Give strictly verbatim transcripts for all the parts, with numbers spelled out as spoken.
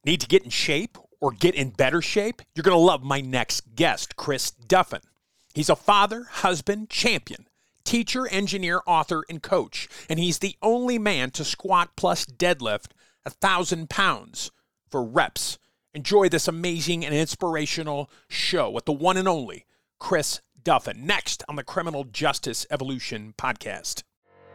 Need to get in shape or get in better shape? You're going to love my next guest, Chris Duffin. He's a father, husband, champion, teacher, engineer, author, and coach. And he's the only man to squat plus deadlift a thousand pounds for reps. Enjoy this amazing and inspirational show with the one and only Chris Duffin. Next on the Criminal Justice Evolution podcast.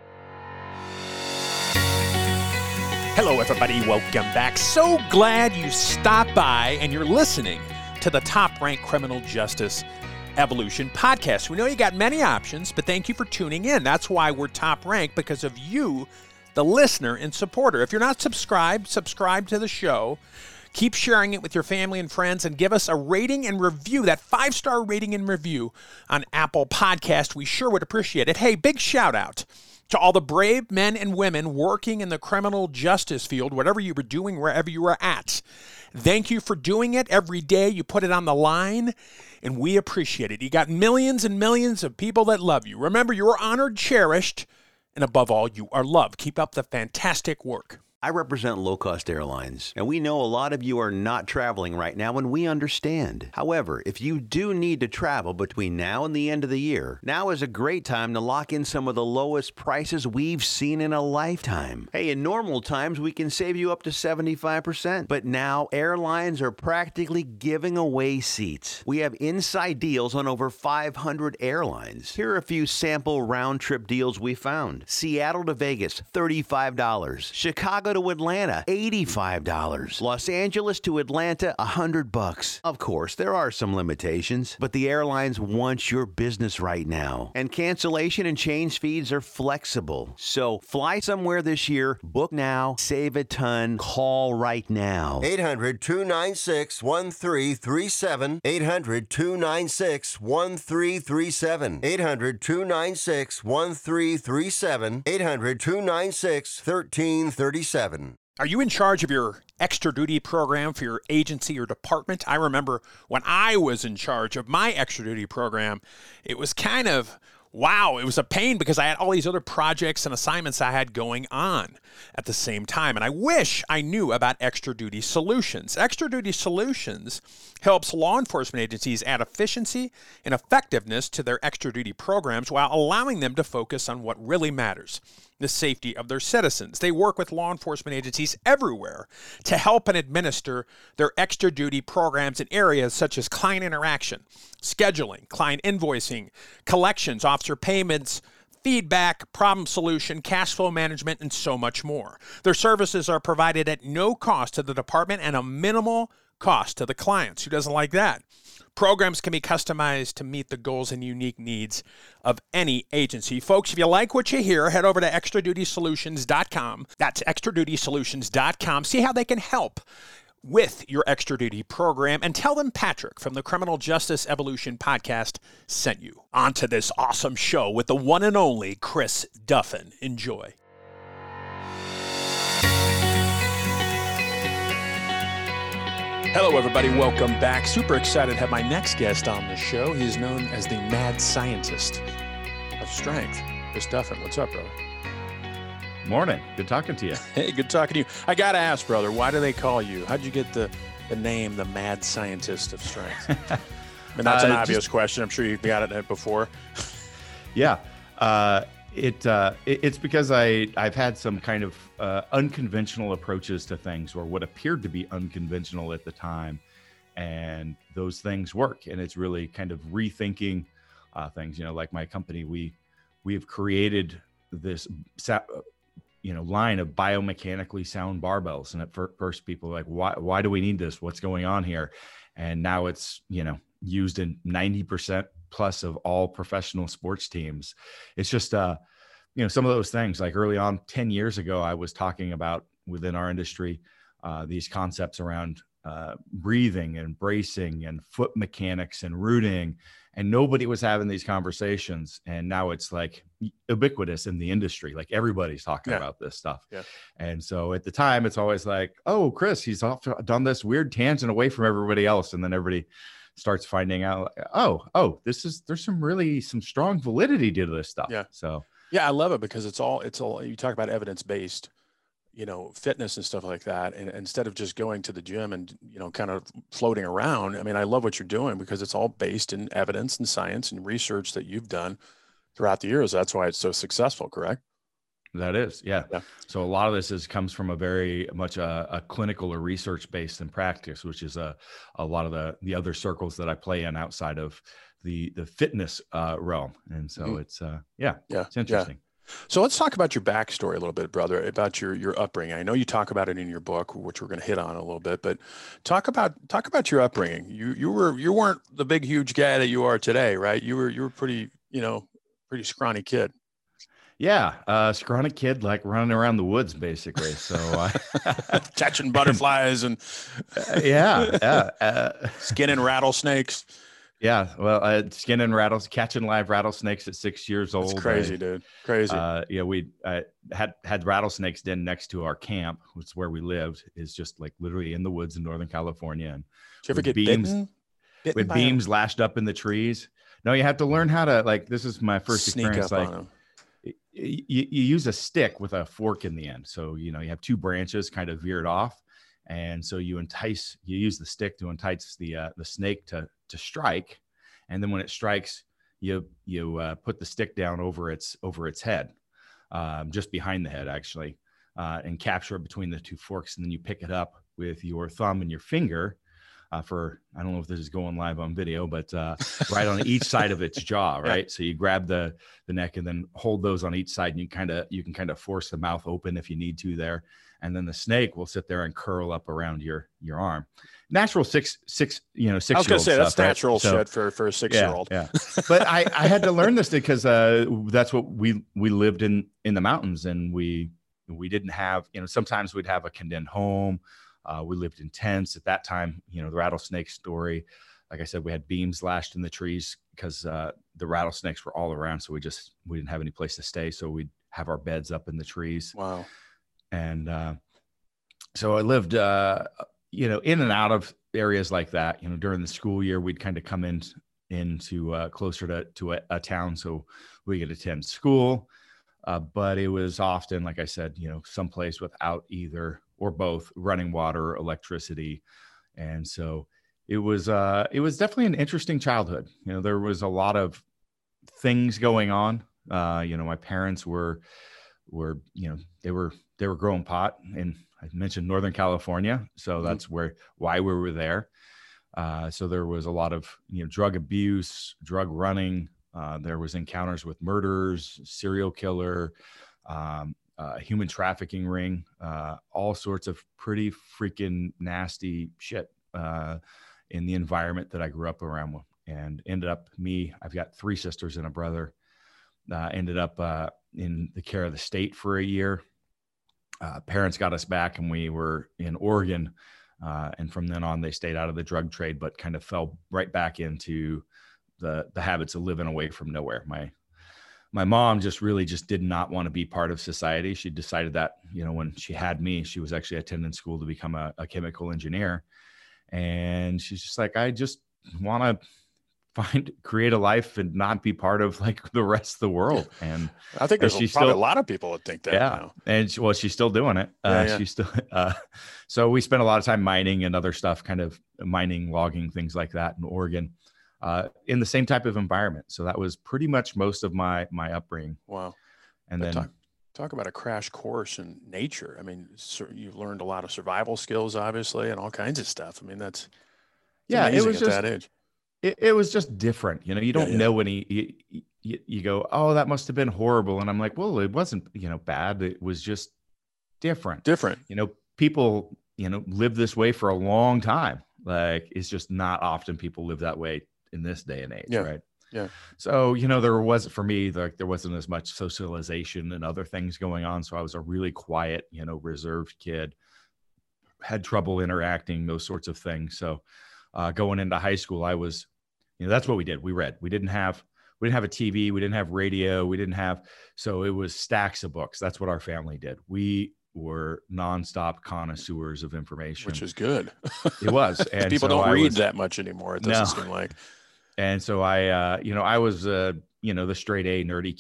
Hello, everybody. Welcome back. So glad you stopped by and you're listening to the Top Rank Criminal Justice Evolution podcast. We know you got many options, but thank you for tuning in. That's why we're top ranked, because of you, the listener and supporter. If you're not subscribed, subscribe to the show. Keep sharing it with your family and friends, and give us a rating and review, that five-star rating and review on Apple Podcast. We sure would appreciate it. Hey, big shout out to all the brave men and women working in the criminal justice field, whatever you were doing, wherever you were at. Thank you for doing it every day. You put it on the line, and we appreciate it. You got millions and millions of people that love you. Remember, you are honored, cherished, and above all, you are loved. Keep up the fantastic work. I represent Low Cost Airlines, and we know a lot of you are not traveling right now, and we understand. However, if you do need to travel between now and the end of the year, now is a great time to lock in some of the lowest prices we've seen in a lifetime. Hey, in normal times, we can save you up to seventy-five percent, but now airlines are practically giving away seats. We have inside deals on over five hundred airlines. Here are a few sample round-trip deals we found. Seattle to Vegas, thirty-five dollars. Chicago to Atlanta, eighty-five dollars. Los Angeles to Atlanta, one hundred bucks. Of course, there are some limitations, but the airlines want your business right now. And cancellation and change fees are flexible. So fly somewhere this year, book now, save a ton, call right now. eight hundred, two nine six, one three three seven. eight hundred, two nine six, one three three seven. eight hundred, two nine six, one three three seven. eight hundred, two nine six, one three three seven. Are you in charge of your extra duty program for your agency or department? I remember when I was in charge of my extra duty program, it was kind of, wow, it was a pain because I had all these other projects and assignments I had going on at the same time. And I wish I knew about Extra Duty Solutions. Extra Duty Solutions helps law enforcement agencies add efficiency and effectiveness to their extra duty programs while allowing them to focus on what really matters: the safety of their citizens. They work with law enforcement agencies everywhere to help and administer their extra duty programs in areas such as client interaction, scheduling, client invoicing, collections, officer payments, feedback, problem solution, cash flow management, and so much more. Their services are provided at no cost to the department and a minimal cost to the clients. Who doesn't like that? Programs can be customized to meet the goals and unique needs of any agency. Folks, if you like what you hear, head over to extra duty solutions dot com. That's extra duty solutions dot com. See how they can help with your extra duty program, and tell them Patrick from the Criminal Justice Evolution podcast sent you. On to this awesome show with the one and only Chris Duffin. Enjoy. Hello, everybody. Welcome back. Super excited to have my next guest on the show. He is known as the mad scientist of strength. Chris Duffin, what's up, brother? Morning. Good talking to you. Hey, good talking to you. I got to ask, brother, why do they call you? How'd you get the, the name, the mad scientist of strength? And that's an uh, obvious just, question. I'm sure you've got it before. Yeah. Uh, it, uh, it it's because I, I've had some kind of uh, unconventional approaches to things, or what appeared to be unconventional at the time. And those things work. And it's really kind of rethinking uh, things. You know, like my company, we we have created this you know, line of biomechanically sound barbells. And at first people were like, why, why do we need this? What's going on here? And now it's, you know, used in ninety percent plus of all professional sports teams. It's just, uh, you know, some of those things, like early on, ten years ago, I was talking about within our industry, uh, these concepts around uh, breathing and bracing and foot mechanics and rooting, and nobody was having these conversations. And now it's like ubiquitous in the industry. Like everybody's talking yeah. about this stuff. Yeah. And so at the time, it's always like, oh, Chris, he's off done this weird tangent away from everybody else. And then everybody starts finding out, oh, oh, this is, there's some really, some strong validity to this stuff. Yeah. So, yeah, I love it because it's all, it's all, you talk about evidence-based, you know, fitness and stuff like that. And instead of just going to the gym and, you know, kind of floating around, I mean, I love what you're doing because it's all based in evidence and science and research that you've done throughout the years. That's why it's so successful, correct? That is, yeah. Yeah. So a lot of this is comes from a very much a, a clinical or research based in practice, which is a, a lot of the, the other circles that I play in outside of the, the fitness uh, realm. And so mm-hmm. it's, uh, yeah, yeah, it's interesting. Yeah. So let's talk about your backstory a little bit, brother, about your, your upbringing. I know you talk about it in your book, which we're going to hit on a little bit, but talk about, talk about your upbringing. You, you were, you weren't the big, huge guy that you are today, right? You were, you were pretty, you know, pretty scrawny kid. Yeah. Uh, scrawny kid, like running around the woods basically. So uh, catching butterflies and uh, yeah, yeah. Uh, skinning rattlesnakes. Yeah, well, uh, skinning rattles, catching live rattlesnakes at six years old. It's crazy, I, dude. Crazy. Uh, yeah, we uh, had had rattlesnakes den next to our camp, which is where we lived. Is just like literally in the woods in Northern California. And did you ever get beams, bitten? bitten with beams a... lashed up in the trees. No, you have to learn how to like. This is my first Sneak experience. Up like, on them. You, you use a stick with a fork in the end. So you know you have two branches kind of veered off, and so you entice. You use the stick to entice the uh, the snake to to strike. And then when it strikes, you you uh, put the stick down over its over its head, um, just behind the head actually, uh, and capture it between the two forks. And then you pick it up with your thumb and your finger uh, for, I don't know if this is going live on video, but uh, right on each side of its jaw, right? Yeah. So you grab the the neck and then hold those on each side, and you kind of you can kind of force the mouth open if you need to there. And then the snake will sit there and curl up around your your arm. Natural six six you know six. I was going to say stuff, that's natural right? shit so, for for a six yeah, year old. Yeah, but I I had to learn this because uh, that's what we we lived in in the mountains, and we we didn't have, you know, sometimes we'd have a condemned home. Uh, we lived in tents at that time. You know, the rattlesnake story. Like I said, we had beams lashed in the trees because uh, the rattlesnakes were all around. So we just we didn't have any place to stay. So we'd have our beds up in the trees. Wow. And uh, so I lived, uh, you know, in and out of areas like that. You know, during the school year, we'd kind of come in into uh, closer to to a, a town, so we could attend school. Uh, but it was often, like I said, you know, someplace without either or both running water, or electricity, and so it was uh, it was definitely an interesting childhood. You know, there was a lot of things going on. Uh, you know, my parents were were you know they were they were growing pot, and I mentioned Northern California, so that's mm-hmm. where why we were there. Uh, so there was a lot of you know drug abuse, drug running. Uh, there was encounters with murderers, serial killer, um, uh, human trafficking ring, uh, all sorts of pretty freaking nasty shit uh, in the environment that I grew up around with. And ended up me, I've got three sisters and a brother. Uh, ended up uh, in the care of the state for a year. Uh, parents got us back, and we were in Oregon. Uh, and from then on, they stayed out of the drug trade, but kind of fell right back into the the habits of living away from nowhere. My my mom just really just did not want to be part of society. She decided that, you know, when she had me, she was actually attending school to become a, a chemical engineer. And she's just like, I just want to find, create a life and not be part of like the rest of the world. And I think there's she's probably still, a lot of people that think that. Yeah. Now. And she, well, she's still doing it. Uh, yeah, yeah. She's still, uh, so we spent a lot of time mining and other stuff, kind of mining, logging, things like that in Oregon, uh, in the same type of environment. So that was pretty much most of my, my upbringing. Wow. And but then talk, talk about a crash course in nature. I mean, you've learned a lot of survival skills, obviously, and all kinds of stuff. I mean, that's, yeah, it was at just, that age. It, it was just different. You know, you don't yeah, yeah. know any, you, you, you go, oh, that must've been horrible. And I'm like, well, it wasn't, you know, bad. It was just different, different. You know, people, you know, live this way for a long time. Like, it's just not often people live that way in this day and age. Yeah. Right. Yeah. So, you know, there wasn't, for me, like there wasn't as much socialization and other things going on. So I was a really quiet, you know, reserved kid, had trouble interacting, those sorts of things. So, Uh, going into high school, I was, you know, that's what we did. We read. We didn't have, we didn't have a T V. We didn't have radio. We didn't have, so it was stacks of books. That's what our family did. We were nonstop connoisseurs of information, which is good. It was. And people so don't I read was, that much anymore. It doesn't no. seem like. And so I, uh, you know, I was, uh, you know, the straight A nerdy kid.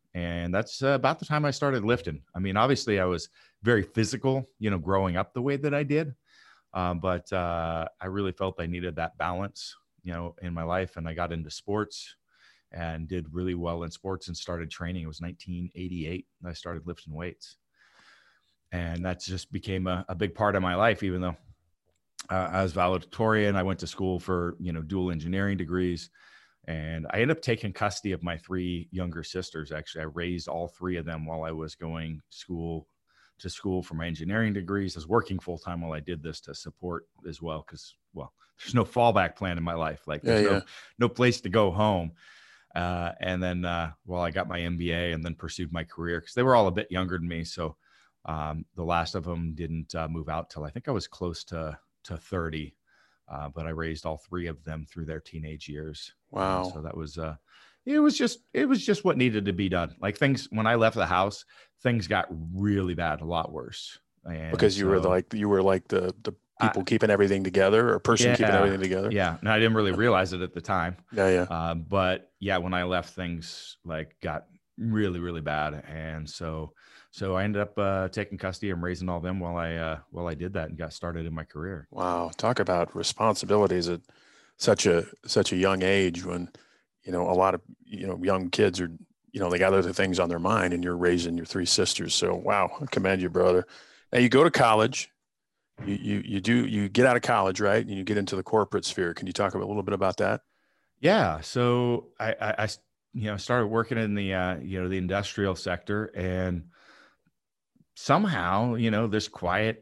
And that's uh, about the time I started lifting. I mean, obviously I was very physical, you know, growing up the way that I did. Um, but uh, I really felt I needed that balance, you know, in my life. And I got into sports and did really well in sports and started training. It was nineteen eighty-eight. I started lifting weights. And that just became a, a big part of my life, even though uh, I was valedictorian. I went to school for, you know, dual engineering degrees. And I ended up taking custody of my three younger sisters. Actually, I raised all three of them while I was going school to school for my engineering degrees. I was working full time while I did this to support as well. Cause well, there's no fallback plan in my life. Like there's yeah, yeah. no, no place to go home. Uh, and then, uh, well, I got my M B A and then pursued my career cause they were all a bit younger than me. So, um, the last of them didn't uh, move out till I think I was close to, to thirty. Uh, but I raised all three of them through their teenage years. Wow. And so that was, uh, it was just, it was just what needed to be done. Like things, when I left the house, things got really bad, a lot worse. And because you so, were like, you were like the, the people I, keeping everything together or person yeah, keeping everything together. Yeah. And I didn't really realize it at the time. Yeah. Yeah. Uh, but yeah, when I left, things like got really, really bad. And so, so I ended up uh, taking custody and raising all of them while I, uh, while I did that and got started in my career. Wow. Talk about responsibilities at such a, such a young age when, you know, a lot of, you know, young kids are, you know, they got other things on their mind and you're raising your three sisters. So, wow, I commend you, brother. Now you go to college, you, you, you do, you get out of college, right? And you get into the corporate sphere. Can you talk a little bit about that? Yeah. So I, I, I you know, started working in the, uh, you know, the industrial sector, and somehow, you know, this quiet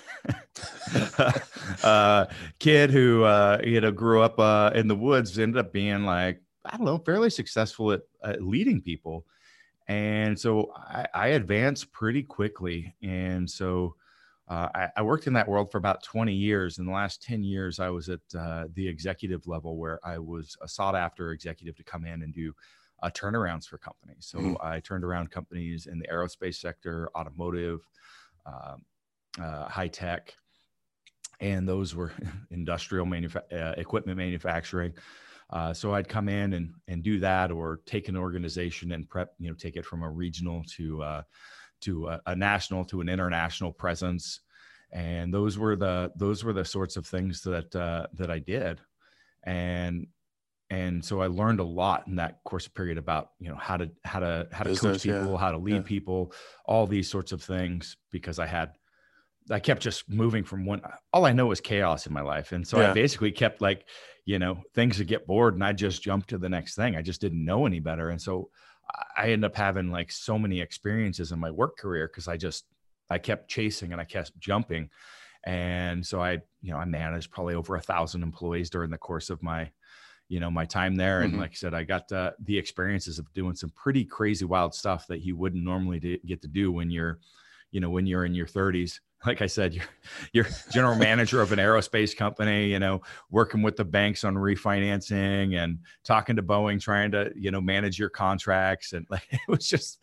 uh, kid who, uh, you know, grew up uh, in the woods ended up being like, I don't know, fairly successful at, at leading people. And so I, I advanced pretty quickly. And so uh, I, I worked in that world for about twenty years. In the last ten years, I was at uh, the executive level where I was a sought after executive to come in and do uh, turnarounds for companies. So mm-hmm. I turned around companies in the aerospace sector, automotive, uh, uh, high tech, and those were industrial manufa- uh, equipment manufacturing. Uh, so I'd come in and, and do that, or take an organization and prep, you know, take it from a regional to, uh, to a, a national, to an international presence. And those were the, those were the sorts of things that, uh, that I did. And, and so I learned a lot in that course period about, you know, how to, how to, how to Business, coach people, yeah. how to lead yeah. people, all these sorts of things, because I had, I kept just moving from one, all I know is chaos in my life. And so yeah. I basically kept like, you know, things would get bored and I just jumped to the next thing. I just didn't know any better. And so I ended up having like so many experiences in my work career because I just, I kept chasing and I kept jumping. And so I, you know, I managed probably over a thousand employees during the course of my, you know, my time there. And mm-hmm. like I said, I got uh, the experiences of doing some pretty crazy, wild stuff that you wouldn't normally do, get to do when you're, you know, when you're in your thirties. Like I said, you're, you're general manager of an aerospace company, you know, working with the banks on refinancing and talking to Boeing, trying to, you know, manage your contracts. And like, it was just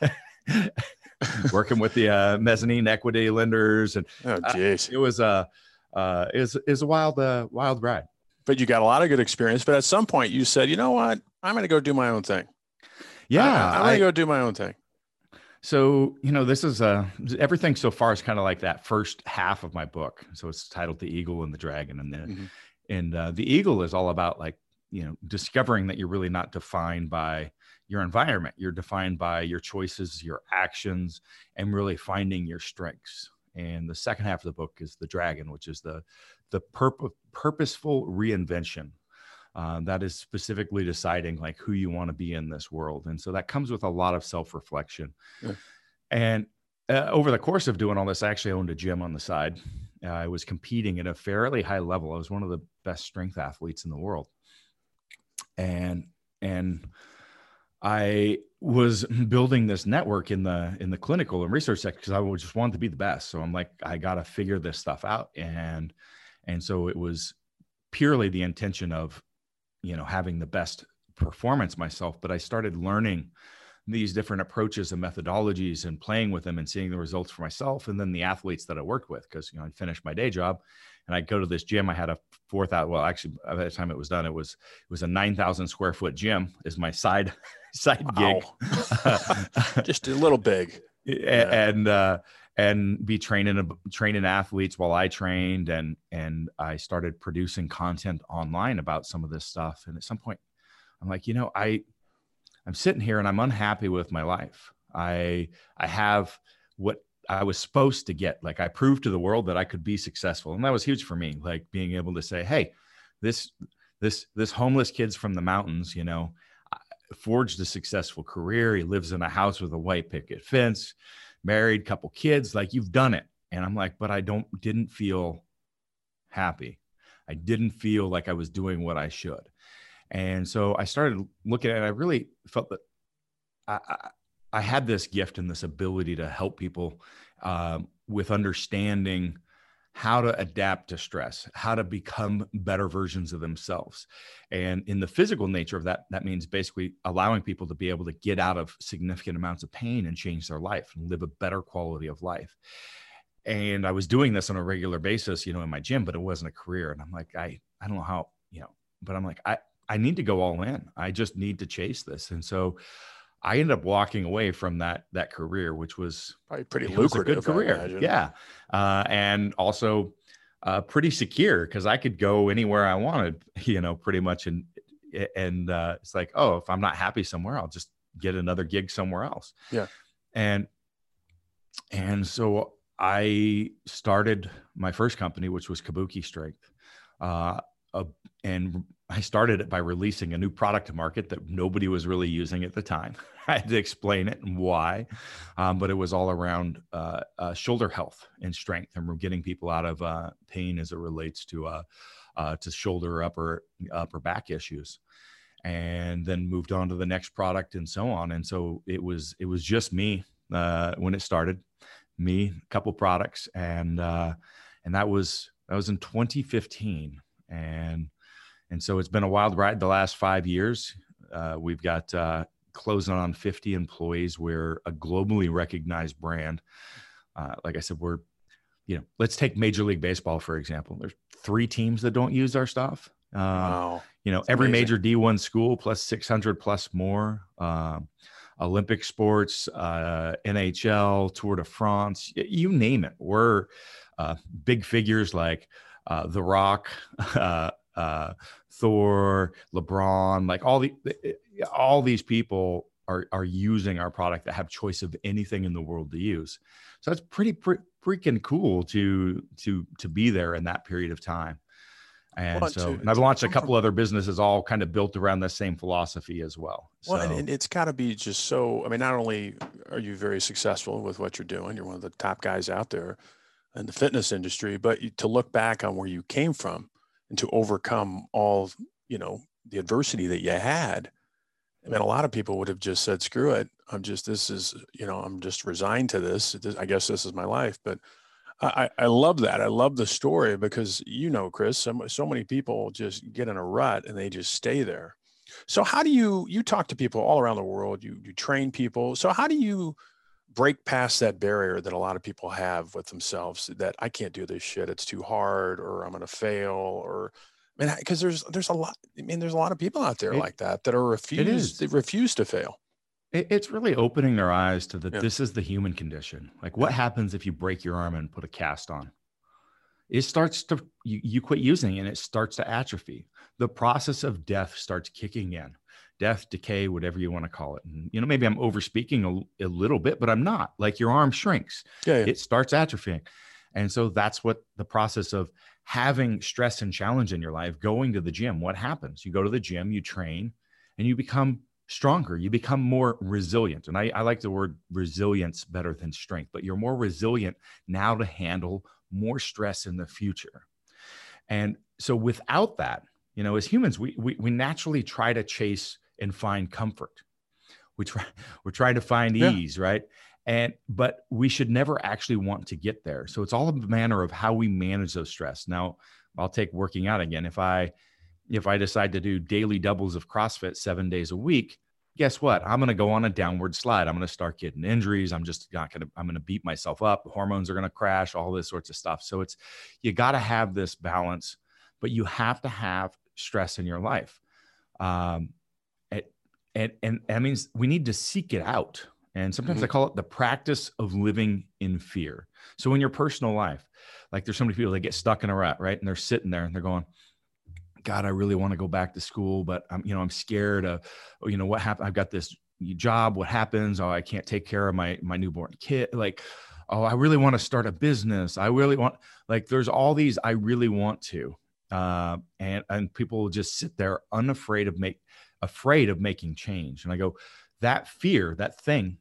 working with the uh, mezzanine equity lenders. And oh, geez. Uh, it was a, uh, it was, it was a wild, uh, wild ride. But you got a lot of good experience. But at some point you said, you know what, I'm going to go do my own thing. Yeah. I, I'm going to go do my own thing. So, you know, this is uh, everything so far is kind of like that first half of my book. So it's titled The Eagle and the Dragon. And then, mm-hmm. and uh, the eagle is all about like, you know, discovering that you're really not defined by your environment. You're defined by your choices, your actions, and really finding your strengths. And the second half of the book is The Dragon, which is the, the purpo- purposeful reinvention. Uh, that is specifically deciding like who you want to be in this world. And so that comes with a lot of self-reflection. Yeah. And uh, over the course of doing all this, I actually owned a gym on the side. Uh, I was competing at a fairly high level. I was one of the best strength athletes in the world. And, and I was building this network in the, in the clinical and research sector because I just wanted to be the best. So I'm like, I got to figure this stuff out. And, and so it was purely the intention of, you know, having the best performance myself, but I started learning these different approaches and methodologies and playing with them and seeing the results for myself. And then the athletes that I worked with, because, you know, I'd finished my day job and I'd go to this gym. I had a four thousand, well, actually by the time it was done, it was, it was a nine thousand square foot gym is my side, side Wow. gig. Just a little big. Yeah. And, uh, and be training, training athletes while I trained. And, and I started producing content online about some of this stuff. And at some point I'm like, you know, I, I'm sitting here and I'm unhappy with my life. I, I have what I was supposed to get. Like I proved to the world that I could be successful. And that was huge for me. Like being able to say, hey, this, this, this homeless kid's from the mountains, you know, forged a successful career. He lives in a house with a white picket fence, married, couple kids, like you've done it. And I'm like, but I don't, didn't feel happy. I didn't feel like I was doing what I should. And so I started looking at it. I really felt that I, I, I had this gift and this ability to help people um, with understanding how to adapt to stress, how to become better versions of themselves. And in the physical nature of that, that means basically allowing people to be able to get out of significant amounts of pain and change their life and live a better quality of life. And I was doing this on a regular basis, you know, in my gym, but it wasn't a career. And I'm like, I, I don't know how, you know, but I'm like, I, I need to go all in. I just need to chase this. And so I ended up walking away from that, that career, which was probably pretty it was a lucrative. good career. Yeah. Uh, and also uh, pretty secure because I could go anywhere I wanted, you know, pretty much. And, and uh, it's like, oh, if I'm not happy somewhere, I'll just get another gig somewhere else. Yeah. And, and so I started my first company, which was Kabuki Strength. Uh, uh, and I started it by releasing a new product to market that nobody was really using at the time. I had to explain it and why, um, but it was all around uh, uh, shoulder health and strength, and we're getting people out of uh, pain as it relates to uh, uh, to shoulder, upper upper back issues, and then moved on to the next product and so on. And so it was it was just me uh, when it started, me, a couple products, and uh, and that was that was in twenty fifteen, and. And so it's been a wild ride the last five years. Uh, we've got uh, closing on fifty employees. We're a globally recognized brand. Uh, like I said, we're, you know, let's take Major League Baseball, for example. There's three teams that don't use our stuff. Um, wow. You know, That's every amazing. major D one school plus six hundred plus more. Um, Olympic sports, uh, N H L, Tour de France, you name it. We're uh, big figures like uh, The Rock, uh, uh, Thor, LeBron, like all the, all these people are, are using our product that have choice of anything in the world to use. So it's pretty, pretty freaking cool to, to, to be there in that period of time. And well, so, to, and I've to launched a couple other businesses all kind of built around the same philosophy as well. Well, so, and, and it's got to be just so, I mean, not only are you very successful with what you're doing, you're one of the top guys out there in the fitness industry, but you, to look back on where you came from and to overcome all, you know, the adversity that you had. I mean, a lot of people would have just said, screw it. I'm just, this is, you know, I'm just resigned to this. I guess this is my life. But I, I love that. I love the story because, you know, Chris, so, so many people just get in a rut and they just stay there. So how do you, you talk to people all around the world, you, you train people. So how do you break past that barrier that a lot of people have with themselves that I can't do this shit, it's too hard, or I'm going to fail, or, I mean, because there's, there's a lot, I mean, there's a lot of people out there it, like that, that are refused, they refuse to fail. It, it's really opening their eyes to that. Yeah. This is the human condition. Like what happens if you break your arm and put a cast on? It starts to, you, you quit using it and it starts to atrophy. The process of death starts kicking in. Death, decay, whatever you want to call it. And, you know, maybe I'm over speaking a, a little bit, but I'm not. Like your arm shrinks. Yeah, yeah. It starts atrophying. And so that's what the process of having stress and challenge in your life, going to the gym, what happens? You go to the gym, you train, and you become stronger. You become more resilient. And I, I like the word resilience better than strength, but you're more resilient now to handle more stress in the future. And so without that, you know, as humans, we, we, we naturally try to chase and find comfort. We try, we're trying to find Yeah. ease, right? And, but we should never actually want to get there. So it's all a manner of how we manage those stress. Now I'll take working out again. If I, if I decide to do daily doubles of CrossFit seven days a week, guess what? I'm going to go on a downward slide. I'm going to start getting injuries. I'm just not going to, I'm going to beat myself up. The hormones are going to crash, all this sorts of stuff. So it's, you got to have this balance, but you have to have stress in your life. Um, it, and, and that means we need to seek it out. And sometimes Mhm. I call it the practice of living in fear. So in your personal life, like there's so many people that get stuck in a rut, right? And they're sitting there and they're going, God, I really want to go back to school, but I'm, you know, I'm scared of, you know, what happened. I've got this job. What happens? Oh, I can't take care of my, my newborn kid. Like, oh, I really want to start a business. I really want, like, there's all these, I really want to, uh, and, and people just sit there unafraid of make, afraid of making change. And I go, that fear, that thing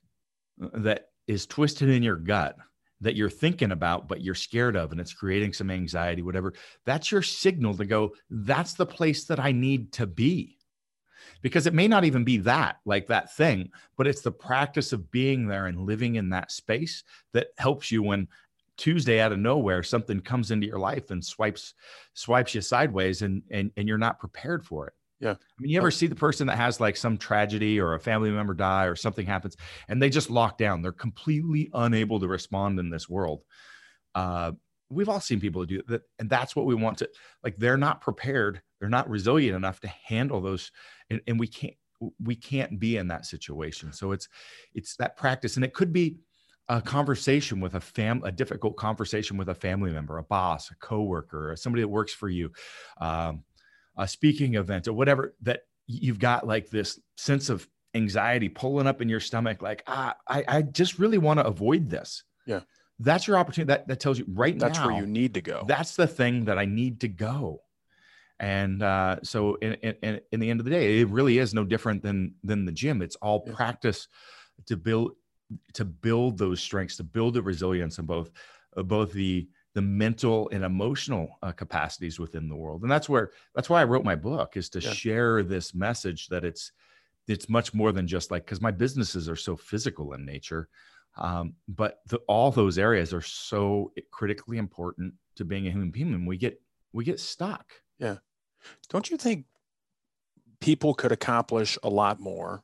that is twisted in your gut that you're thinking about, but you're scared of, and it's creating some anxiety, whatever, that's your signal to go, that's the place that I need to be. Because it may not even be that, like that thing, but it's the practice of being there and living in that space that helps you when Tuesday out of nowhere, something comes into your life and swipes, swipes you sideways, and, and, and you're not prepared for it. Yeah. I mean, you ever see the person that has like some tragedy or a family member die or something happens and they just lock down? They're completely unable to respond in this world. Uh, we've all seen people do that. And that's what we want to, like, they're not prepared. They're not resilient enough to handle those. And, and we can't, we can't be in that situation. So it's, it's that practice. And it could be a conversation with a fam, a difficult conversation with a family member, a boss, a coworker, or somebody that works for you. Um, a speaking event or whatever, that you've got like this sense of anxiety pulling up in your stomach. Like, ah, I, I just really want to avoid this. Yeah. That's your opportunity. That, that tells you right That's now. where you need to go. That's the thing that I need to go. And uh, so in, in, in the end of the day, it really is no different than, than the gym. It's all Yeah. practice to build, to build those strengths, to build the resilience in both, uh, both the, the mental and emotional uh, capacities within the world. And that's where, that's why I wrote my book, is to Yeah. share this message that it's, it's much more than just like, cause my businesses are so physical in nature. Um, but the, all those areas are so critically important to being a human being. And we get, we get stuck. Yeah. Don't you think people could accomplish a lot more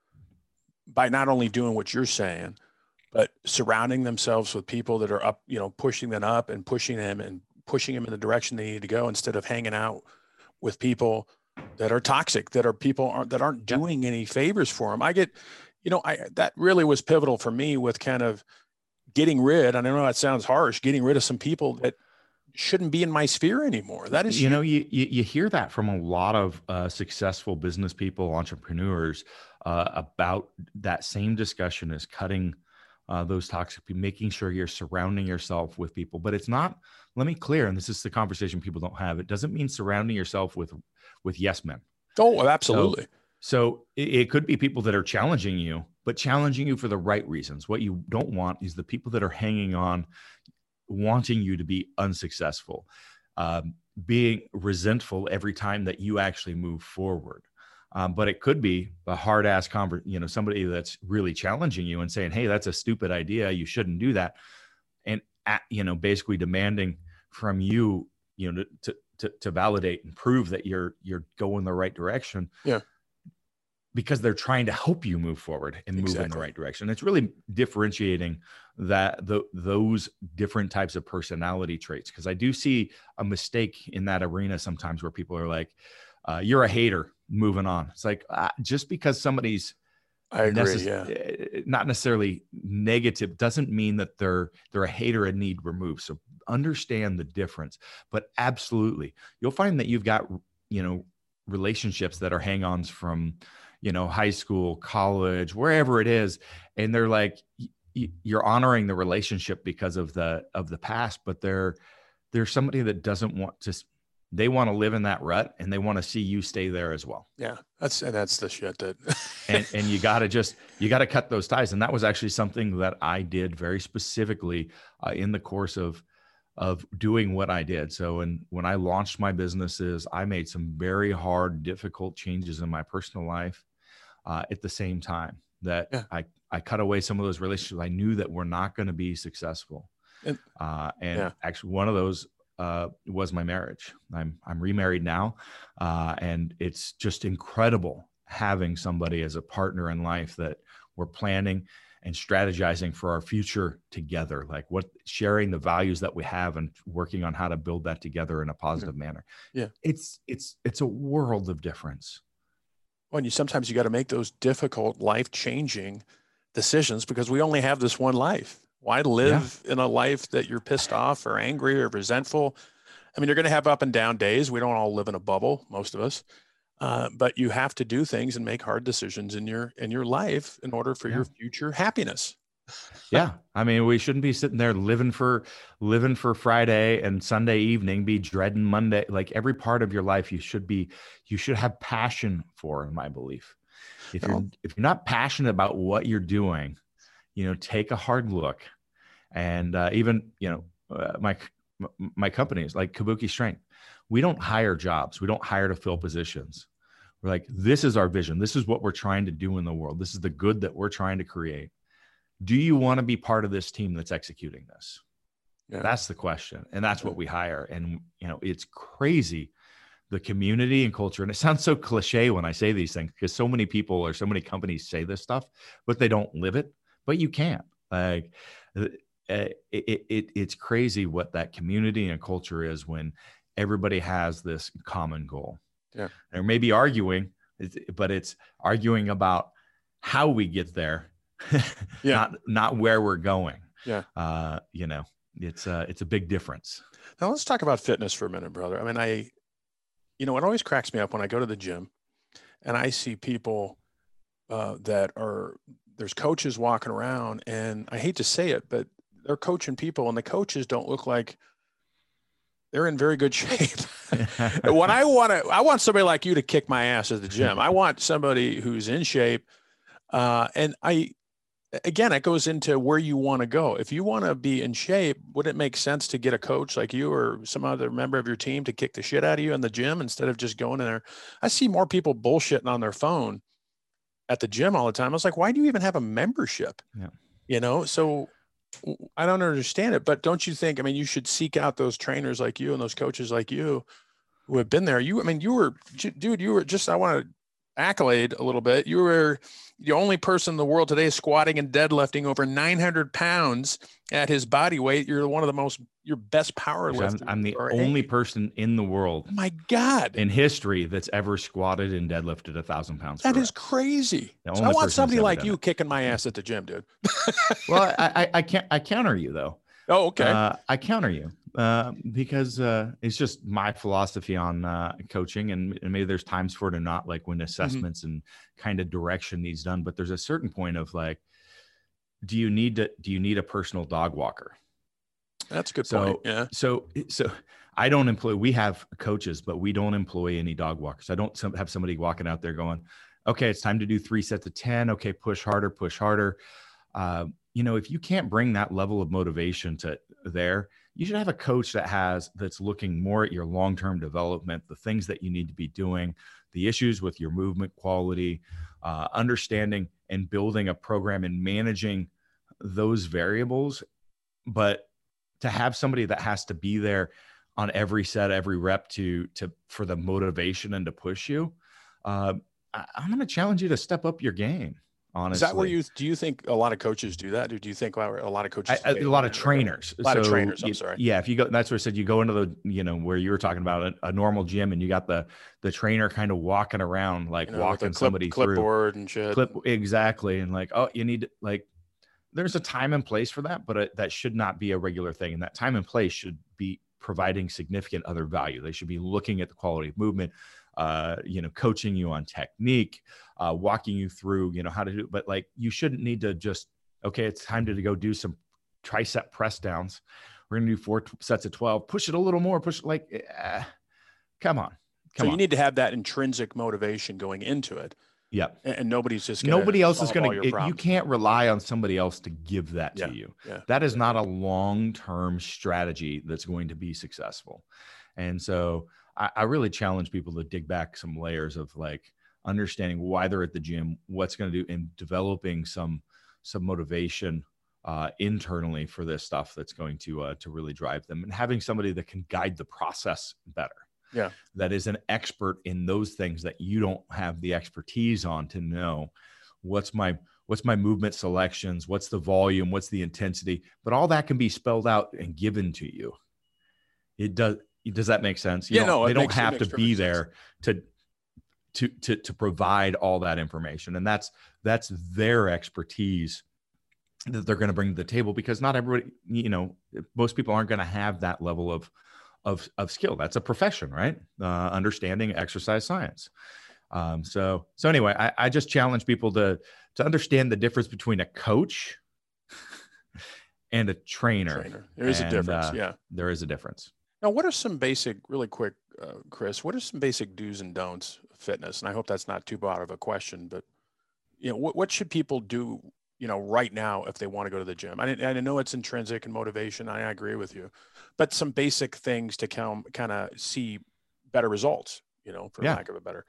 by not only doing what you're saying, but surrounding themselves with people that are up, you know, pushing them up and pushing them and pushing them in the direction they need to go, instead of hanging out with people that are toxic, that are people aren't, that aren't doing any favors for them. I get, you know, I, that really was pivotal for me with kind of getting rid, and I know that sounds harsh, getting rid of some people that shouldn't be in my sphere anymore. That is, you know, you, you, you hear that from a lot of uh, successful business people, entrepreneurs, uh, about that same discussion, is cutting Uh, those toxic people, making sure you're surrounding yourself with people. But it's not, let me clear, and this is the conversation people don't have, it doesn't mean surrounding yourself with, with yes men. Oh, absolutely. So, so it, it could be people that are challenging you, but challenging you for the right reasons. What you don't want is the people that are hanging on, wanting you to be unsuccessful, um, being resentful every time that you actually move forward. Um, but it could be a hard ass convert, you know, somebody that's really challenging you and saying, hey, that's a stupid idea. You shouldn't do that. And, at, you know, basically demanding from you, you know, to, to, to validate and prove that you're, you're going the right direction. Yeah. Because they're trying to help you move forward and move Exactly. in the right direction. It's really differentiating that the, those different types of personality traits. Cause I do see a mistake in that arena sometimes where people are like, uh, you're a hater, moving on. It's like, uh, just because somebody's I agree, necess- yeah. not necessarily negative doesn't mean that they're, they're a hater and need removed. So understand the difference, but absolutely. You'll find that you've got, you know, relationships that are hang-ons from, you know, high school, college, wherever it is. And they're like, y- you're honoring the relationship because of the, of the past, but they're, they're somebody that doesn't want to, they want to live in that rut and they want to see you stay there as well. Yeah. That's, and that's the shit that, and, and you got to just, you got to cut those ties. And that was actually something that I did very specifically uh, in the course of, of doing what I did. So when, when I launched my businesses, I made some very hard, difficult changes in my personal life uh, at the same time that Yeah. I, I cut away some of those relationships I knew that were not going to be successful. And- Uh, and Yeah. actually one of those uh, was my marriage. I'm, I'm remarried now. Uh, and it's just incredible having somebody as a partner in life that we're planning and strategizing for our future together, like what sharing the values that we have and working on how to build that together in a positive manner. Yeah. It's, it's, it's a world of difference. Well, and you sometimes you got to make those difficult, life-changing decisions because we only have this one life. Why live yeah. in a life that you're pissed off or angry or resentful? I mean, you're going to have up and down days. We don't all live in a bubble, most of us. Uh, but you have to do things and make hard decisions in your in your life in order for yeah. your future happiness. Yeah. I mean, we shouldn't be sitting there living for living for Friday and Sunday evening, be dreading Monday. Like every part of your life, you should be, you should have passion for, in my belief. If no. you're if you're not passionate about what you're doing, you know, take a hard look. And uh, even, you know, uh, my my companies like Kabuki Strength, we don't hire jobs. We don't hire to fill positions. We're like, this is our vision. This is what we're trying to do in the world. This is the good that we're trying to create. Do you want to be part of this team that's executing this? Yeah. That's the question. And that's what we hire. And, you know, it's crazy, the community and culture. And it sounds so cliche when I say these things because so many people or so many companies say this stuff, but they don't live it. But you can't. Like, it, it, it, it's crazy what that community and culture is when everybody has this common goal. Yeah. They're maybe arguing, but it's arguing about how we get there. yeah. Not, not where we're going. Yeah. Uh, you know, it's uh it's a big difference. Now let's talk about fitness for a minute, brother. I mean, I, you know, it always cracks me up when I go to the gym and I see people uh, that are, there's coaches walking around and I hate to say it, but they're coaching people and the coaches don't look like they're in very good shape. When I want to, I want somebody like you to kick my ass at the gym. I want somebody who's in shape. Uh, and I, again, it goes into where you want to go. If you want to be in shape, would it make sense to get a coach like you or some other member of your team to kick the shit out of you in the gym instead of just going in there? I see more people bullshitting on their phone at the gym all the time. I was like, why do you even have a membership? Yeah. You know, so I don't understand it, but don't you think, I mean, you should seek out those trainers like you and those coaches like you who have been there. You, I mean, you were, dude, you were just, I want to accolade a little bit. You were the only person in the world today squatting and deadlifting over nine hundred pounds at his body weight. You're one of the most, your best power lifters. I'm, I'm the only person in the world, oh my God, in history that's ever squatted and deadlifted a thousand pounds. That is crazy. So I want somebody like you kicking my ass at the gym, dude. Well, I, I, I can't, I counter you though. Oh, okay. Uh, I counter you uh, because uh, it's just my philosophy on uh, coaching, and, and maybe there's times for it or not, like when assessments mm-hmm. and kind of direction needs done. But there's a certain point of like, do you need to? Do you need a personal dog walker? That's a good so, point. Yeah. So, so I don't employ. We have coaches, but we don't employ any dog walkers. I don't have somebody walking out there going, "Okay, it's time to do three sets of ten. Okay, push harder, push harder." Uh, you know, if you can't bring that level of motivation to there, you should have a coach that has, that's looking more at your long-term development, the things that you need to be doing, the issues with your movement quality, uh, understanding and building a program and managing those variables. But to have somebody that has to be there on every set, every rep to, to, for the motivation and to push you, uh, I, I'm going to challenge you to step up your game. Honestly. Is that where you, do you think a lot of coaches do that? Or do you think a lot of coaches, I, a lot of trainers, a lot so of trainers, I'm you, sorry. Yeah. If you go, that's where I said, you go into the, you know, where you were talking about a, a normal gym and you got the, the trainer kind of walking around, like you know, walking clip, somebody clipboard through and shit. Clip, exactly. And like, oh, you need to, like, there's a time and place for that, but it, that should not be a regular thing. And that time and place should be providing significant other value. They should be looking at the quality of movement, uh, you know, coaching you on technique, uh, walking you through, you know, how to do, but like, you shouldn't need to just, okay, it's time to, to go do some tricep press downs. We're going to do four t- sets of twelve, push it a little more, push like, eh, come on. Come so you on. need to have that intrinsic motivation going into it. Yeah. And, and nobody's just, nobody else is going to, you can't rely on somebody else to give that yeah. to you. Yeah. That is not a long-term strategy that's going to be successful. And so I, I really challenge people to dig back some layers of like understanding why they're at the gym, what's going to do, and developing some, some motivation uh, internally for this stuff that's going to, uh, to really drive them, and having somebody that can guide the process better. Yeah. That is an expert in those things that you don't have the expertise on, to know what's my, what's my movement selections, what's the volume, what's the intensity, but all that can be spelled out and given to you. It does. Does that make sense? You yeah, no, they don't makes, have to be there to, to, to, to provide all that information. And that's, that's their expertise that they're going to bring to the table, because not everybody, you know, most people aren't going to have that level of, of, of skill. That's a profession, right? Uh, understanding exercise science. Um, so, so anyway, I, I just challenge people to, to understand the difference between a coach and a trainer. trainer. There is and, a difference. Uh, yeah. There is a difference. Now, what are some basic, really quick, uh, Chris, what are some basic do's and don'ts of fitness? And I hope that's not too broad of a question, but you know, what, what should people do, you know, right now if they want to go to the gym? I, I know it's intrinsic and motivation. I, I agree with you, but some basic things to kind kind of see better results, you know, for yeah. lack of a better.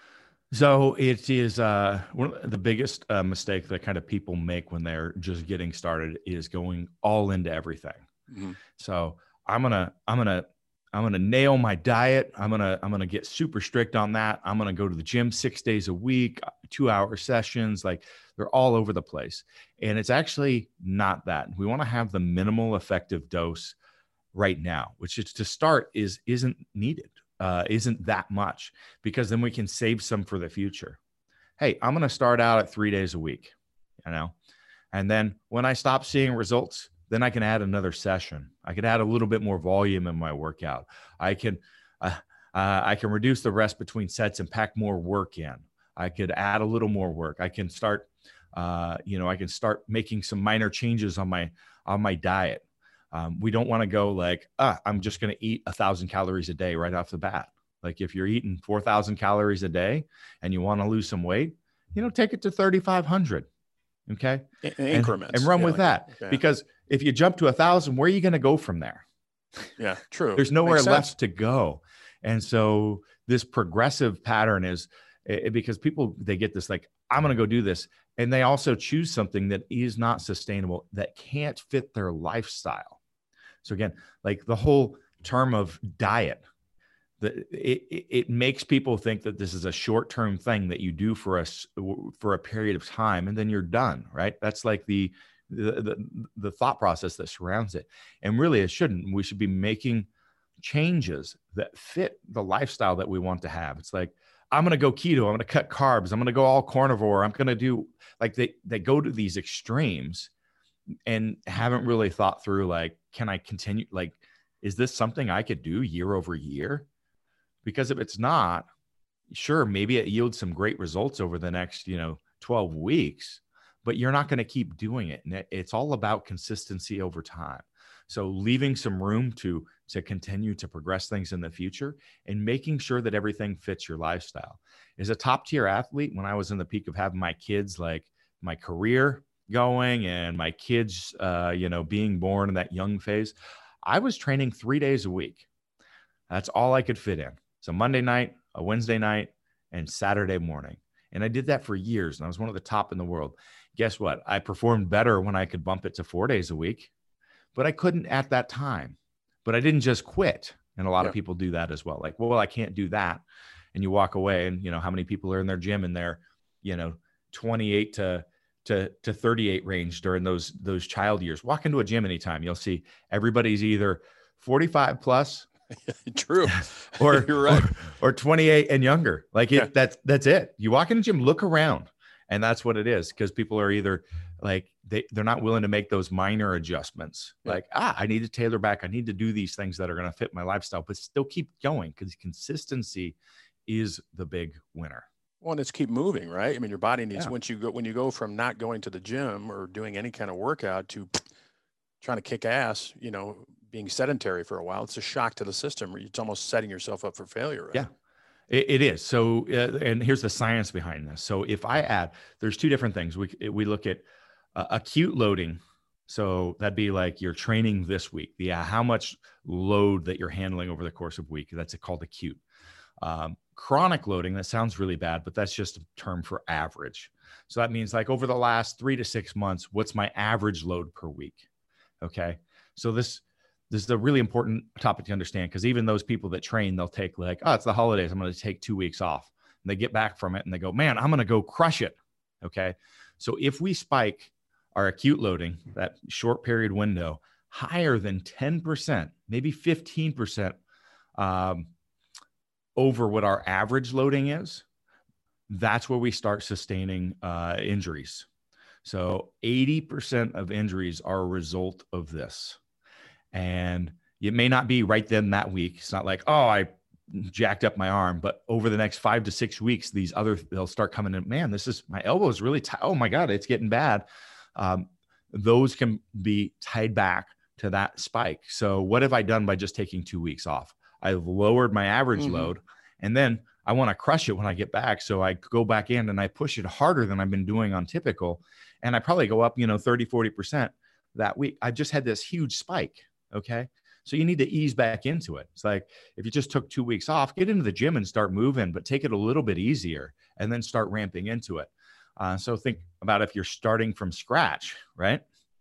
So it is uh, one of the biggest uh, mistake that kind of people make when they're just getting started is going all into everything. Mm-hmm. So I'm gonna, I'm gonna, I'm gonna nail my diet. I'm gonna, I'm gonna get super strict on that. I'm gonna go to the gym six days a week, two hour sessions. Like they're all over the place, and it's actually not that. We want to have the minimal effective dose right now, which is to start is isn't needed. Uh, isn't that much, because then we can save some for the future. Hey, I'm going to start out at three days a week, you know, and then when I stop seeing results, then I can add another session. I could add a little bit more volume in my workout. I can, uh, uh, I can reduce the rest between sets and pack more work in. I could add a little more work. I can start, uh, you know, I can start making some minor changes on my, on my diet. Um, we don't want to go like, ah, I'm just going to eat a thousand calories a day right off the bat. Like if you're eating four thousand calories a day and you want to lose some weight, you know, take it to thirty-five hundred. Okay. In increments. And, and run yeah, with like, that. yeah. Because if you jump to a thousand, where are you going to go from there? Yeah, true. There's nowhere Makes left sense. to go. And so this progressive pattern is it, because people, they get this, like, I'm going to go do this. And they also choose something that is not sustainable, that can't fit their lifestyle. So again, like the whole term of diet, the, it, it, it makes people think that this is a short-term thing that you do for us for a period of time, and then you're done, right? That's like the, the, the, the thought process that surrounds it. And really it shouldn't. We should be making changes that fit the lifestyle that we want to have. It's like, I'm going to go keto. I'm going to cut carbs. I'm going to go all carnivore. I'm going to do like they, they go to these extremes and haven't really thought through, like, can I continue? Like, is this something I could do year over year? Because if it's not, sure, maybe it yields some great results over the next, you know, twelve weeks, but you're not going to keep doing it. And it's all about consistency over time. So leaving some room to, to continue to progress things in the future and making sure that everything fits your lifestyle. As a top tier athlete, when I was in the peak of having my kids, like my career going and my kids, uh, you know, being born in that young phase, I was training three days a week. That's all I could fit in. So Monday night, a Wednesday night, and Saturday morning. And I did that for years. And I was one of the top in the world. Guess what? I performed better when I could bump it to four days a week, but I couldn't at that time. But I didn't just quit. And a lot yeah. of people do that as well. Like, well, I can't do that. And you walk away, and you know, how many people are in their gym in their, you know, twenty-eight to to, to thirty-eight range during those, those child years. Walk into a gym anytime, you'll see everybody's either forty-five plus True. or, You're right. or, or twenty-eight and younger. Like it, yeah. that's, that's it. You walk in the gym, look around, and that's what it is. Cause people are either like, they, they're not willing to make those minor adjustments. Yeah. Like, ah, I need to tailor back. I need to do these things that are going to fit my lifestyle, but still keep going, because consistency is the big winner. Well, and it's keep moving, right? I mean, your body needs, yeah. once you go, when you go from not going to the gym or doing any kind of workout to trying to kick ass, you know, being sedentary for a while, it's a shock to the system. It's almost setting yourself up for failure, right? Yeah, it, it is. So, uh, and here's the science behind this. So if I add, there's two different things. We, we look at uh, acute loading. So that'd be like you're training this week. Yeah. How much load that you're handling over the course of a week. That's called acute. Um, chronic loading, that sounds really bad, but that's just a term for average. So that means like over the last three to six months, what's my average load per week? Okay. So this, this is a really important topic to understand, because even those people that train, they'll take like, oh, it's the holidays, I'm going to take two weeks off. And they get back from it and they go, man, I'm going to go crush it. Okay. So if we spike our acute loading, that short period window, higher than ten percent, maybe fifteen percent, um, over what our average loading is, that's where we start sustaining uh, injuries. So eighty percent of injuries are a result of this. And it may not be right then that week. It's not like, oh, I jacked up my arm, but over the next five to six weeks, these other, they'll start coming in, man, this is, my elbow is really tight. Oh my God, it's getting bad. Um, those can be tied back to that spike. So what have I done by just taking two weeks off? I've lowered my average mm-hmm. load, and then I want to crush it when I get back. So I go back in and I push it harder than I've been doing on typical. And I probably go up, you know, thirty, forty percent that week. I've just had this huge spike. Okay. So you need to ease back into it. It's like, if you just took two weeks off, get into the gym and start moving, but take it a little bit easier and then start ramping into it. Uh, so think about if you're starting from scratch, right?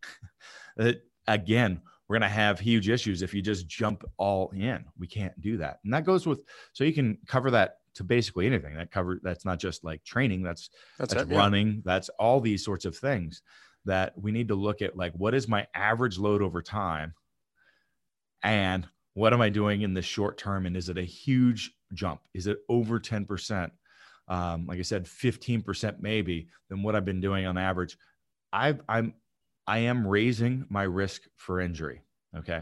Again, we're going to have huge issues if you just jump all in. We can't do that. And that goes with, so you can cover that to basically anything that cover. That's not just like training. That's, that's, that's it, running. Yeah. That's all these sorts of things that we need to look at. Like, what is my average load over time? And what am I doing in the short term? And is it a huge jump? Is it over ten percent? Um, like I said, fifteen percent maybe than what I've been doing on average. I've, I'm, I am raising my risk for injury. Okay.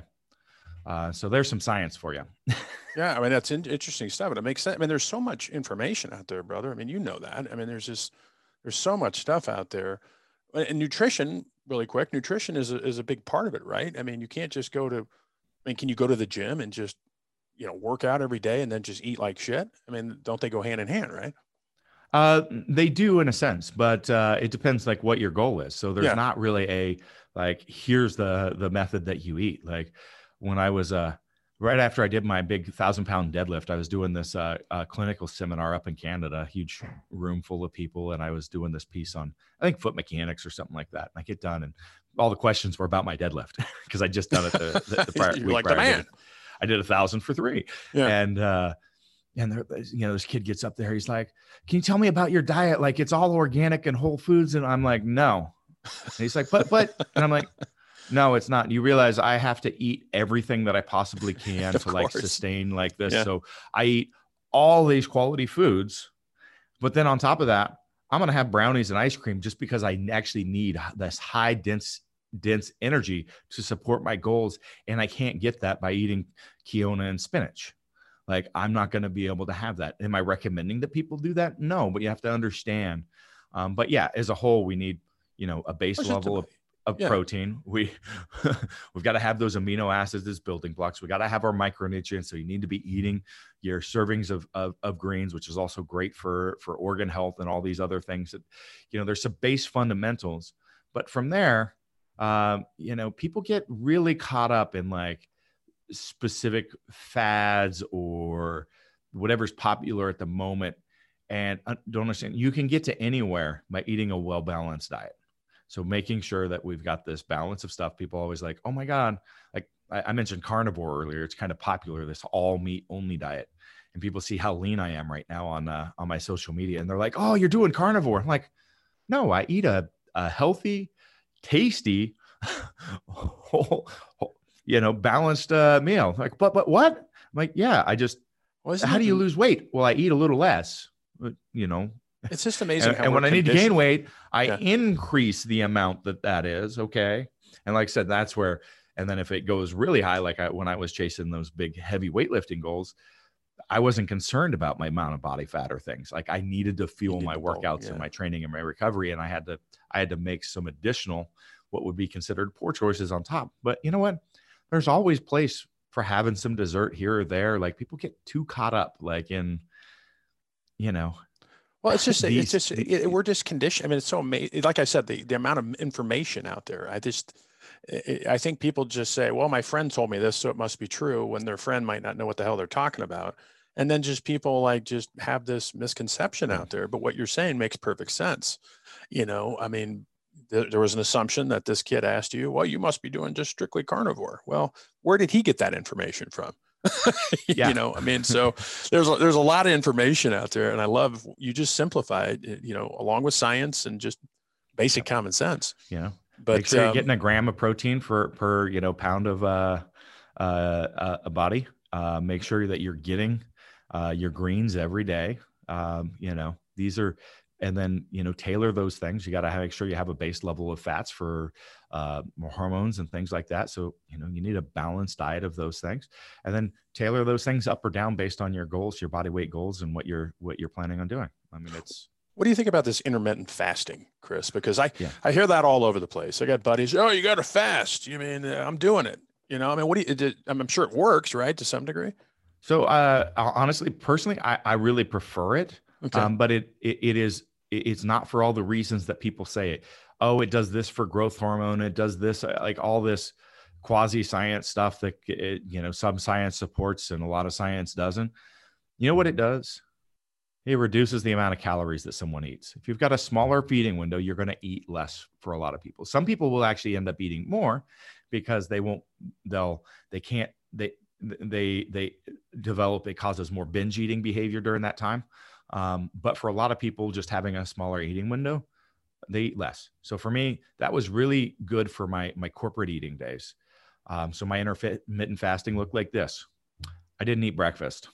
Uh, so there's some science for you. Yeah. I mean, that's in- interesting stuff, and it makes sense. I mean, there's so much information out there, brother. I mean, you know that. I mean, there's just, there's so much stuff out there. And nutrition, really quick, nutrition is a, is a big part of it, right? I mean, you can't just go to, I mean, can you go to the gym and just, you know, work out every day and then just eat like shit? I mean, don't they go hand in hand, right? Uh, they do in a sense, but uh, it depends like what your goal is. So there's yeah. not really a, like, here's the, the method that you eat. Like when I was, uh, right after I did my big thousand pound deadlift, I was doing this uh, uh, clinical seminar up in Canada, a huge room full of people. And I was doing this piece on, I think, foot mechanics or something like that. And I get done and all the questions were about my deadlift because I just done it the, the, the prior You're week. Like the man. I did, I did a thousand for three. Yeah. And, uh, and there, you know, this kid gets up there. He's like, can you tell me about your diet? Like, it's all organic and whole foods. And I'm like, no. And he's like, but, but, and I'm like, no, it's not. You realize I have to eat everything that I possibly can to like sustain like this. Yeah. So I eat all these quality foods, but then on top of that, I'm going to have brownies and ice cream just because I actually need this high dense, dense energy to support my goals. And I can't get that by eating Kiona and spinach. Like, I'm not going to be able to have that. Am I recommending that people do that? No, but you have to understand. Um, but yeah, as a whole, we need, you know, a base level of, of yeah. protein. We, we've got to have those amino acids as building blocks. We got to have our micronutrients. So you need to be eating your servings of, of, of greens, which is also great for, for organ health and all these other things that, you know, there's some base fundamentals, but from there, um, you know, people get really caught up in like specific fads or whatever's popular at the moment and don't understand you can get to anywhere by eating a well-balanced diet. So making sure that we've got this balance of stuff. People always like, oh my God, like I, I mentioned carnivore earlier. It's kind of popular, this all meat only diet. And people see how lean I am right now on, uh, on my social media. And they're like, oh, you're doing carnivore. I'm like, no, I eat a, a healthy, tasty, whole, whole you know, balanced uh, meal. Like, but, but what? I'm like, yeah, I just, well, how do you lose weight? Well, I eat a little less, but, you know. It's just amazing. And, how and when I need to gain weight, I yeah. increase the amount that that is. Okay. And like I said, that's where, and then if it goes really high, like I, when I was chasing those big heavy weightlifting goals, I wasn't concerned about my amount of body fat or things. Like I needed to fuel my workouts yeah. and my training and my recovery. And I had to, I had to make some additional, what would be considered poor choices on top. But you know what? There's always place for having some dessert here or there. Like people get too caught up, like in, you know, well, it's just, these, it's just, it, we're just conditioned. I mean, it's so amazing. Like I said, the, the amount of information out there, I just, I think people just say, well, my friend told me this, so it must be true, when their friend might not know what the hell they're talking about. And then just people like just have this misconception out there. But what you're saying makes perfect sense. You know, I mean, th- there was an assumption that this kid asked you, well, you must be doing just strictly carnivore. Well, where did he get that information from? yeah. You know, I mean, so there's a, there's a lot of information out there, and I love you just simplify it, you know, along with science and just basic common sense. You know, but make sure um, you're getting a gram of protein for per you know pound of uh, uh, a body. Uh, make sure that you're getting uh, your greens every day. Um, you know, these are, and then, you know, tailor those things. You got to make sure you have a base level of fats for uh, more hormones and things like that. So, you know, you need a balanced diet of those things, and then tailor those things up or down based on your goals, your body weight goals, and what you're, what you're planning on doing. I mean, it's, what do you think about this intermittent fasting, Chris? Because I, yeah. I hear that all over the place. I got buddies. Oh, you got to fast. You mean, uh, I'm doing it. You know, I mean, what do you, it, I'm sure it works, right? To some degree. So uh, honestly, personally, I, I really prefer it. Okay. Um, but it, it, it is, it's not for all the reasons that people say it. Oh, it does this for growth hormone. It does this, like all this quasi science stuff that, it, you know, some science supports and a lot of science doesn't. You know what it does? It reduces the amount of calories that someone eats. If you've got a smaller feeding window, you're going to eat less for a lot of people. Some people will actually end up eating more because they won't, they'll, they can't, they, they, they develop, it causes more binge eating behavior during that time. Um, but for a lot of people, just having a smaller eating window, they eat less. So for me, that was really good for my, my corporate eating days. Um, so my intermittent fasting looked like this. I didn't eat breakfast.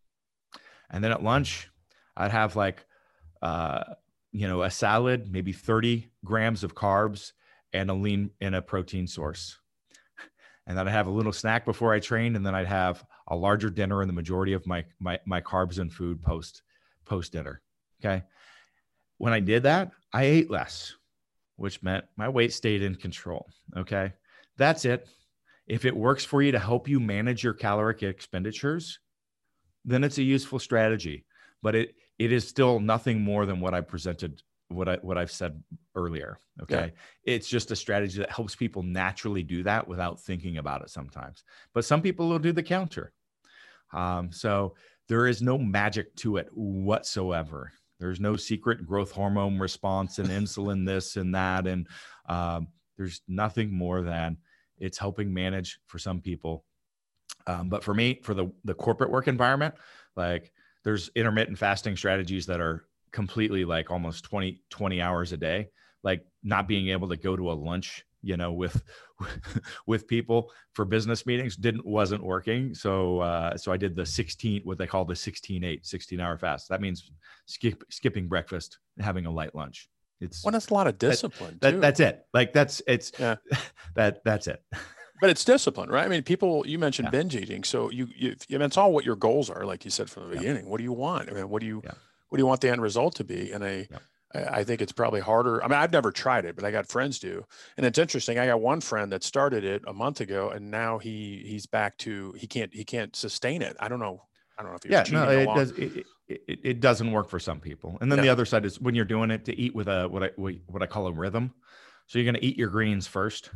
And then at lunch, I'd have like, uh, you know, a salad, maybe thirty grams of carbs and a lean and a protein source. And then I'd have a little snack before I trained. And then I'd have a larger dinner and the majority of my, my, my carbs and food post, post dinner. Okay. When I did that, I ate less, which meant my weight stayed in control. Okay. That's it. If it works for you to help you manage your caloric expenditures, then it's a useful strategy, but it, it is still nothing more than what I presented, what I, what I've said earlier. Okay. Yeah. It's just a strategy that helps people naturally do that without thinking about it sometimes, but some people will do the counter. Um, so there is no magic to it whatsoever. There's no secret growth hormone response and insulin, this and that. And um, there's nothing more than it's helping manage for some people. Um, but for me, for the, the corporate work environment, like there's intermittent fasting strategies that are completely like almost twenty, twenty hours a day, like not being able to go to a lunch, you know, with, with people for business meetings didn't, wasn't working. So, uh, so I did the sixteen, what they call the sixteen eight, sixteen hour fast. That means skip, skipping breakfast and having a light lunch. It's well, that's a lot of discipline. That, too. that, that's it. Like that's, it's yeah. that, that's it. But it's discipline, right? I mean, people, you mentioned yeah. binge eating. So you, you, I mean, it's all what your goals are. Like you said from the yeah. beginning, what do you want? I mean, what do you, yeah. what do you want the end result to be? And I, yeah. I, I think it's probably harder. I mean, I've never tried it, but I got friends do. And it's interesting. I got one friend that started it a month ago and now he, he's back to, he can't, he can't sustain it. I don't know. I don't know if he was yeah, no, cheating it along. does. It, it, it doesn't work for some people. And then Yeah. the other side is when you're doing it to eat with a, what I, what I call a rhythm. So you're going to eat your greens first.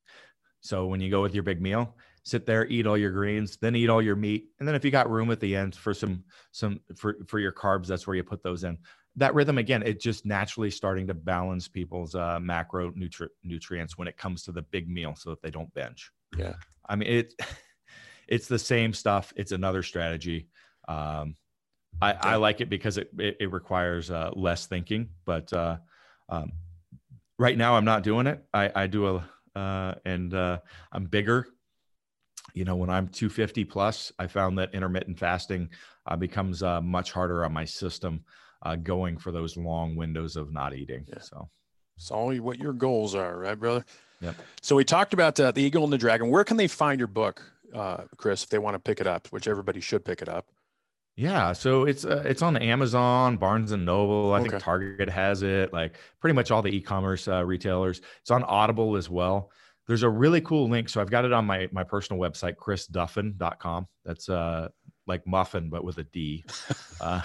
So when you go with your big meal, sit there, eat all your greens, then eat all your meat. And then if you got room at the end for some, some, for, for your carbs, that's where you put those in. That rhythm, again, it just naturally starting to balance people's uh, macro nutri- nutrients when it comes to the big meal so that they don't binge. Yeah. I mean, it, it's the same stuff. It's another strategy. Um, I, I like it because it, it, it requires uh, less thinking, but uh, um, right now I'm not doing it. I, I do a, uh, and uh, I'm bigger. You know, when I'm two fifty plus, I found that intermittent fasting uh, becomes uh, much harder on my system uh, going for those long windows of not eating. Yeah. So it's all what your goals are, right, brother? Yep. So we talked about uh, the Eagle and the Dragon. Where can they find your book, uh, Chris, if they want to pick it up, which everybody should pick it up? Yeah. So it's, uh, it's on Amazon, Barnes and Noble. I Okay. think Target has it, like pretty much all the e-commerce uh, retailers. It's on Audible as well. There's a really cool link. So I've got it on my, my personal website, chris duffin dot com. That's uh, like muffin, but with a D. uh,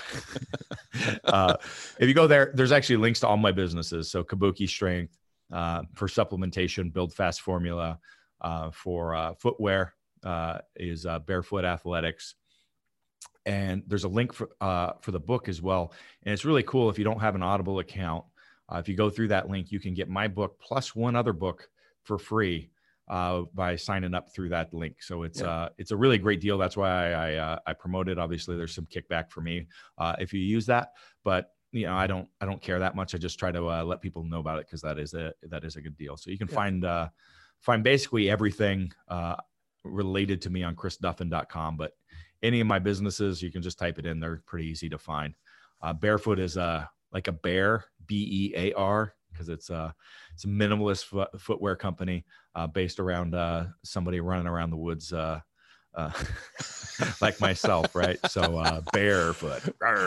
uh, if you go there, there's actually links to all my businesses. So Kabuki Strength uh, for supplementation, Build Fast Formula uh, for uh, footwear uh, is uh, Barefoot Athletics. And there's a link for, uh, for the book as well. And it's really cool. If you don't have an Audible account, uh, if you go through that link, you can get my book plus one other book for free uh, by signing up through that link. So it's, yeah. uh, it's a really great deal. That's why I, I, uh, I promote it. Obviously there's some kickback for me uh, if you use that, but you know, I don't, I don't care that much. I just try to uh, let people know about it because that is a, that is a good deal. So you can yeah. find, uh, find basically everything uh, related to me on chris duffin dot com, but any of my businesses, you can just type it in. They're pretty easy to find. Uh, Barefoot is uh, like a bear, B E A R, because it's a, it's a minimalist fo- footwear company uh, based around uh, somebody running around the woods uh, uh, like myself, right? So uh, Barefoot.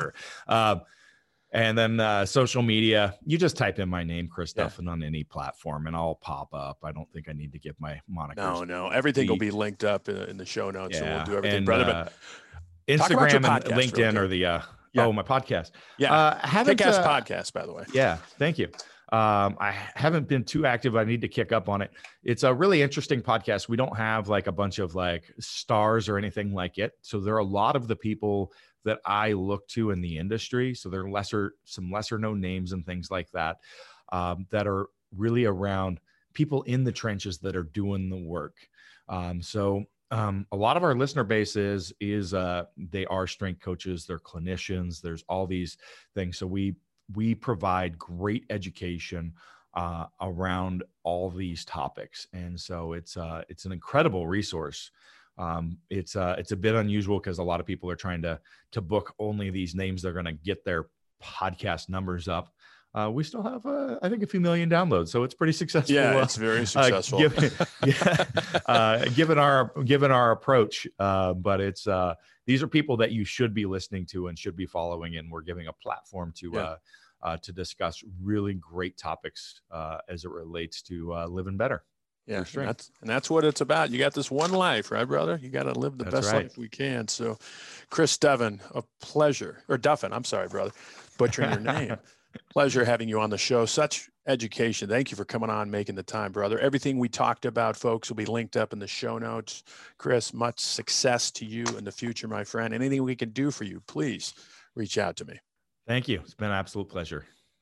Uh, and then uh, social media, you just type in my name, Chris Yeah. Duffin, on any platform, and I'll pop up. I don't think I need to give my monikers. No, no, everything will be linked up in, in the show notes, Yeah. so we'll do everything, and, brother. uh, But talk about your Instagram and podcast real LinkedIn quick. are the uh, Yeah. oh my podcast. yeah, Uh, haven't Kick-Ass uh, podcast, by the way. Yeah, thank you. Um, I haven't been too active. I need to kick up on it. It's a really interesting podcast. We don't have like a bunch of like stars or anything like it. So there are a lot of the people that I look to in the industry. So there are lesser, some lesser known names and things like that, um, that are really around people in the trenches that are doing the work. Um, so um, a lot of our listener base is, is uh, they are strength coaches, they're clinicians, there's all these things. So we, we provide great education uh, around all these topics. And so it's uh, it's an incredible resource. Um, it's uh, it's a bit unusual because a lot of people are trying to to book only these names. They're going to get their podcast numbers up. Uh, we still have, uh, I think, a few million downloads, so it's pretty successful. Yeah, it's very successful. Uh, given, yeah, uh, given our given our approach, uh, but it's uh, these are people that you should be listening to and should be following, and we're giving a platform to Yeah. uh, uh, to discuss really great topics uh, as it relates to uh, living better. Yeah, For and that's, and that's what it's about. You got this one life, right, brother? You got to live the That's best right. life we can. So, Chris Devin, a pleasure, or Duffin, I'm sorry, brother, butchering your name. Pleasure having you on the show. Such education. Thank you for coming on, making the time, brother. Everything we talked about, folks, will be linked up in the show notes. Chris, much success to you in the future, my friend. Anything we can do for you, please reach out to me. Thank you. It's been an absolute pleasure.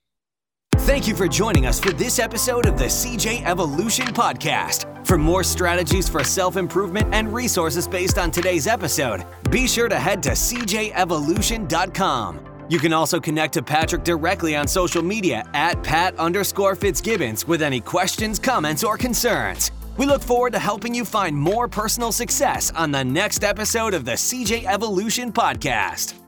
Thank you for joining us for this episode of the C J Evolution Podcast. For more strategies for self-improvement and resources based on today's episode, be sure to head to c j evolution dot com. You can also connect to Patrick directly on social media at Pat underscore Fitzgibbons with any questions, comments, or concerns. We look forward to helping you find more personal success on the next episode of the C J Evolution Podcast.